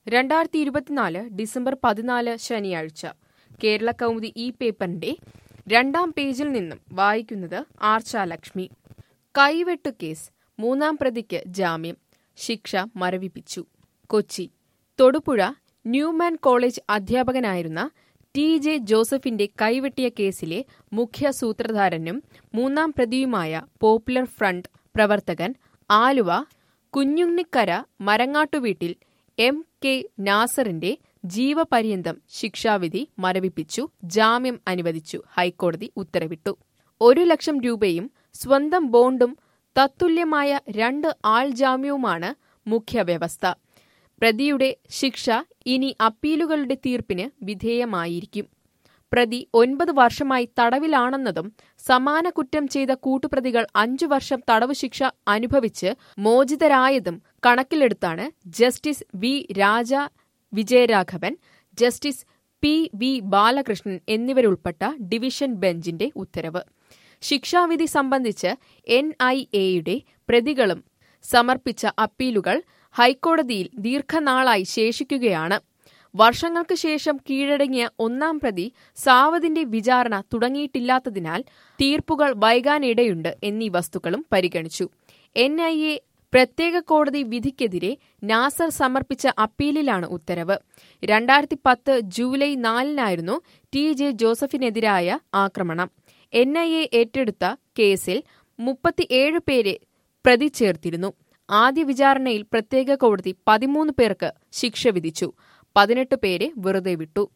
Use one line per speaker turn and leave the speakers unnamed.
2024 December 14 ശനിയാഴ്ച കേരള കൗമുദി ഈ പേപ്പറിന്റെ 2-ാം പേജിൽ നിന്നും വായിക്കുന്നത് ആർച്ചാലക്ഷ്മി. കൈവെട്ടു കേസ്, 3-ാം പ്രതിക്ക് ജാമ്യം, ശിക്ഷ മരവിപ്പിച്ചു. കൊച്ചി തൊടുപുഴ ന്യൂമാൻ കോളേജ് അധ്യാപകനായിരുന്ന TJ ജോസഫിന്റെ കൈവെട്ടിയ കേസിലെ മുഖ്യ സൂത്രധാരനും 3-ാം പ്രതിയുമായ പോപ്പുലർ ഫ്രണ്ട് പ്രവർത്തകൻ ആലുവ കുഞ്ഞുണ്ണിക്കര മരങ്ങാട്ടുവീട്ടിൽ MK നാസറിന്റെ ജീവപര്യന്തം ശിക്ഷാവിധി മരവിപ്പിച്ചു. ജാമ്യം അനുവദിച്ചു. ഹൈക്കോടതി ഉത്തരവിട്ടു. 1 ലക്ഷം രൂപയും സ്വന്തം ബോണ്ടും തത്തുല്യമായ 2 ആൾജാമ്യവുമാണ് മുഖ്യ വ്യവസ്ഥ. പ്രതിയുടെ ശിക്ഷ ഇനി അപ്പീലുകളുടെ തീർപ്പിന് വിധേയമായിരിക്കും. പ്രതി 9 വർഷമായി തടവിലാണെന്നതും സമാന കുറ്റം ചെയ്ത കൂട്ടുപ്രതികൾ 5 വർഷം തടവു ശിക്ഷ അനുഭവിച്ച് മോചിതരായതും കണക്കിലെടുത്താണ് justice V Raja Vijayaraghavan, justice PV Balakrishnan എന്നിവരുൾപ്പെട്ട ഡിവിഷൻ ബെഞ്ചിന്റെ ഉത്തരവ്. ശിക്ഷാവിധി സംബന്ധിച്ച് NIA-യുടെ പ്രതികളും സമർപ്പിച്ച അപ്പീലുകൾ ഹൈക്കോടതിയിൽ ദീർഘനാളായി ശേഷിക്കുകയാണ്. വർഷങ്ങൾക്ക് ശേഷം കീഴടങ്ങിയ 1-ാം പ്രതി സാവധിന്റെ വിചാരണ തുടങ്ങിയിട്ടില്ലാത്തതിനാൽ തീർപ്പുകൾ വൈകാനിടയുണ്ട് എന്നീ വസ്തുക്കളും പരിഗണിച്ചു. NIA പ്രത്യേക കോടതി വിധിക്കെതിരെ നാസർ സമർപ്പിച്ച അപ്പീലിലാണ് ഉത്തരവ്. 2010 ജൂലൈ 4-നായിരുന്നു TJ ജോസഫിനെതിരായ ആക്രമണം. NIA ഏറ്റെടുത്ത കേസിൽ 37 പേരെ പ്രതി ചേർത്തിരുന്നു. ആദ്യ വിചാരണയിൽ പ്രത്യേക കോടതി 13 പേർക്ക് ശിക്ഷ വിധിച്ചു. 18 പേരെ വെറുതെ വിട്ടു.